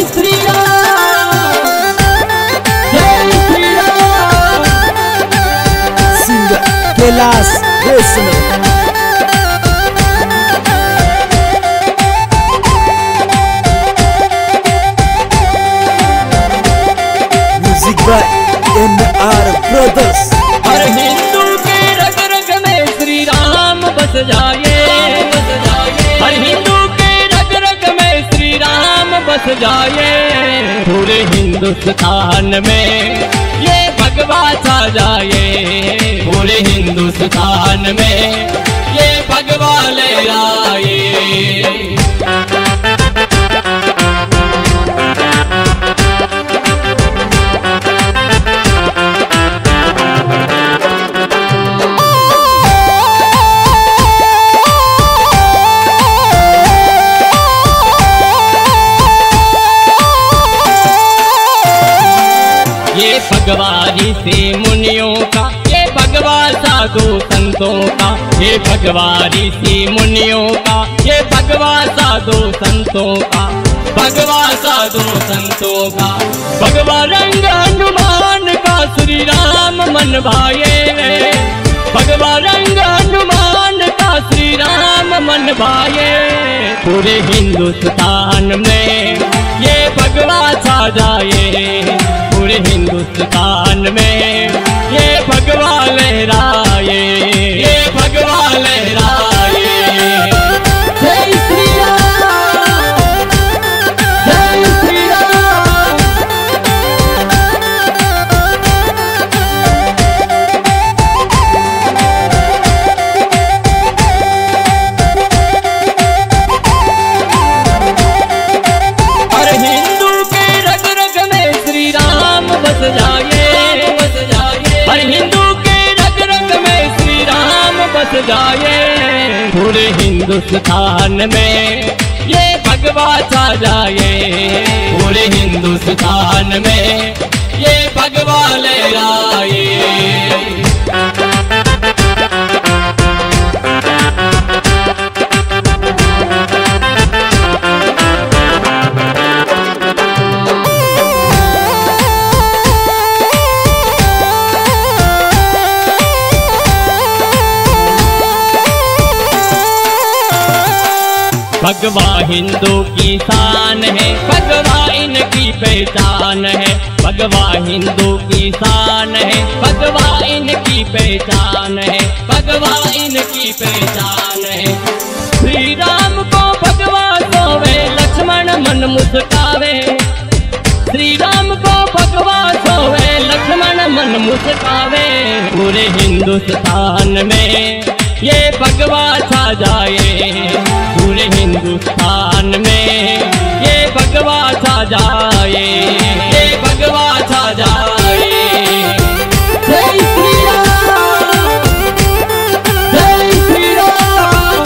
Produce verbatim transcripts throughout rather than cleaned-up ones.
श्री राम, जय Shri Ram. Singer Kailash Vaishnav. Music by N R brothers. हर हिंदू के रग रग में श्री राम बस जाए, बस जाए। हर हिंदू के रग रग में श्री राम बस जाए। पूरे हिंदुस्तान में ये भगवा छा जाए। पूरे हिंदुस्तान में ये भगवा लहराए। ये भगवा ऋषि मुनियों का, ये भगवा साधु संतों का, ये भगवा ऋषि मुनियों का, ये भगवा साधु संतों का, भगवा साधु संतों का। भगवा रंग हनुमान का श्री राम मन भाए। भगवा रंग हनुमान का श्री राम मन भाए। पूरे हिंदुस्तान में ये भगवा छा जाए। पूरे हिंदुस्तान में ये भगवा लहराए, ये भगवा लहराए। जय श्री राम, जय श्री राम। हर हिंदू के रग रग में श्री राम बस जाए, बस जाए। हर हिंदू के रग रग में श्री राम बस जाए। पूरे हिंदुस्तान में ये भगवा छा जाए। पूरे हिंदुस्तान में ये भगवा लहराए। भगवा हिंदू की शान है, भगवा इनकी पहचान है। भगवा हिंदू की शान है, भगवा इनकी पहचान है। भगवा इनकी पहचान है। श्री राम को भगवा सोवे, लक्ष्मण मन मुस्कावे। श्री राम को भगवा सोवे, लक्ष्मण मन मुस्कावे। पूरे हिंदुस्तान में ये भगवा छा जाए। पूरे हिंदुस्तान में ये भगवा छा जाए, ये भगवा छा जाए। जय श्री राम, जय श्री राम।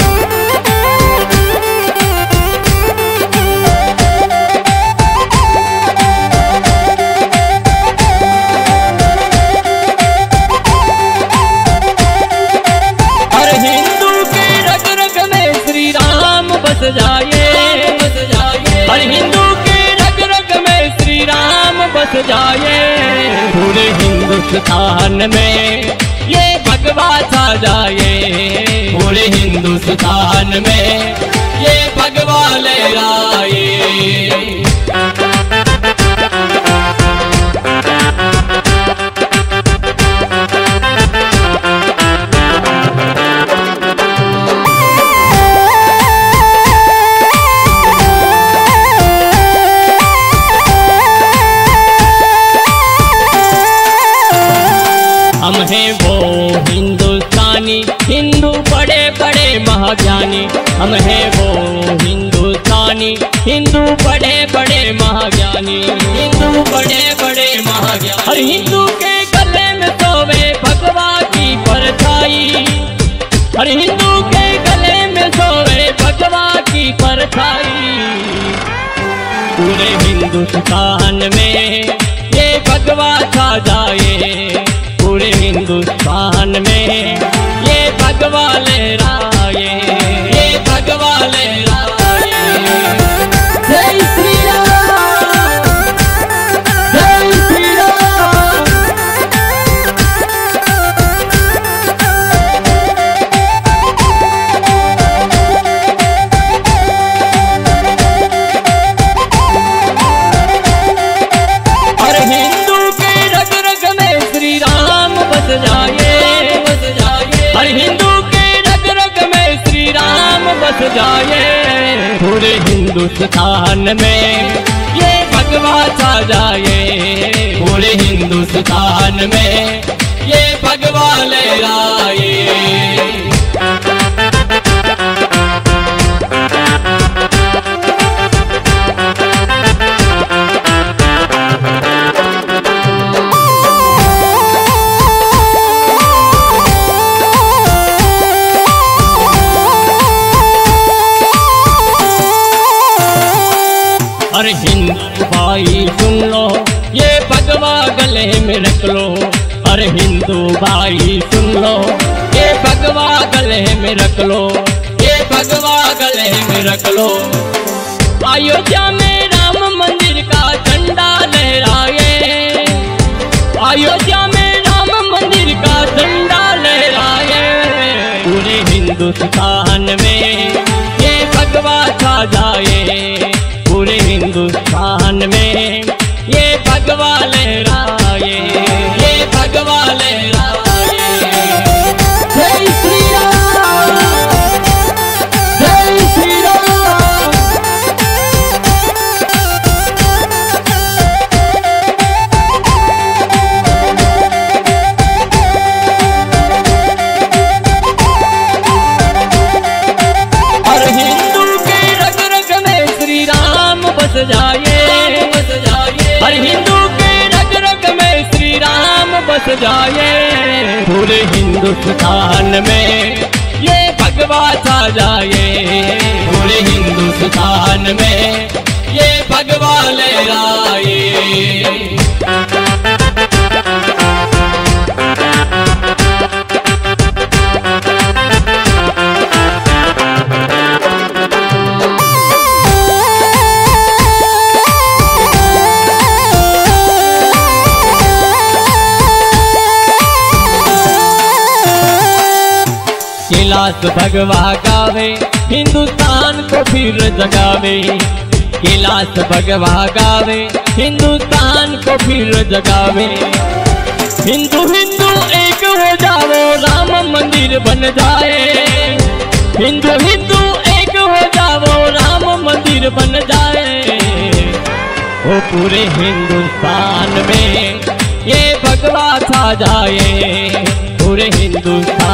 हर हिंदू के रग रग में श्री राम बस जाए, बस जाए। हर हिंदू के रग रग में श्री राम बस जाए। पूरे हिंदुस्तान में ये भगवा छा जाए। पूरे हिंदुस्तान में ये भगवा लहराए। हम हैं वो हिंदुस्तानी, हिंदू बड़े बड़े महाज्ञानी। हम हैं वो हिंदुस्तानी, हिंदू बड़े बड़े महाज्ञानी। हिंदू बड़े बड़े महाज्ञानी। हर हिंदू के गले में सोवे भगवा की परछाई। हर हिंदू के गले में सोवे भगवा की परछाई। पूरे हिंदुस्तान में ये भगवा छा जाए। पूरे हिंदुस्तान में ये भगवा लहराए, ये भगवा लहराए। जय श्री राम, पूरे हिंदुस्तान में ये भगवा छा जाए, पूरे हिंदुस्तान में ये भगवा लहराए। अरे हिंदू भाई सुन लो, ये भगवा गले में रख लो। अरे हिंदू भाई सुन लो, ये भगवा गले में रख लो, ये भगवा गले में रख लो। अयोध्या में राम मंदिर का झंडा लहराए, अयोध्या में राम मंदिर का झंडा लहराए। पूरे हिंदुस्तान में ये भगवा छा जाए, पूरे हिंदुस्तान में ये भगवा लहराए, ये भगवा लहराए। जय श्री राम, जय श्री राम। और हिंदू के रग रग में श्री राम बस जाए, बस जाए। हर हिंदू के रग रग में श्री राम बस जाए। पूरे हिंदुस्तान में ये भगवा छा जाए, पूरे हिंदुस्तान में ये भगवा लहराए। कैलाश भगवा गावे, हिंदुस्तान को फिर जगावे। कैलाश भगवा गावे, हिंदुस्तान को फिर जगावे। हिंदू हिंदू एक हो जाओ, राम मंदिर बन जाए। हिंदू हिंदू एक हो जाओ, राम मंदिर बन जाए। वो पूरे हिंदुस्तान में ये भगवा छा जाए, पूरे हिंदुस्तान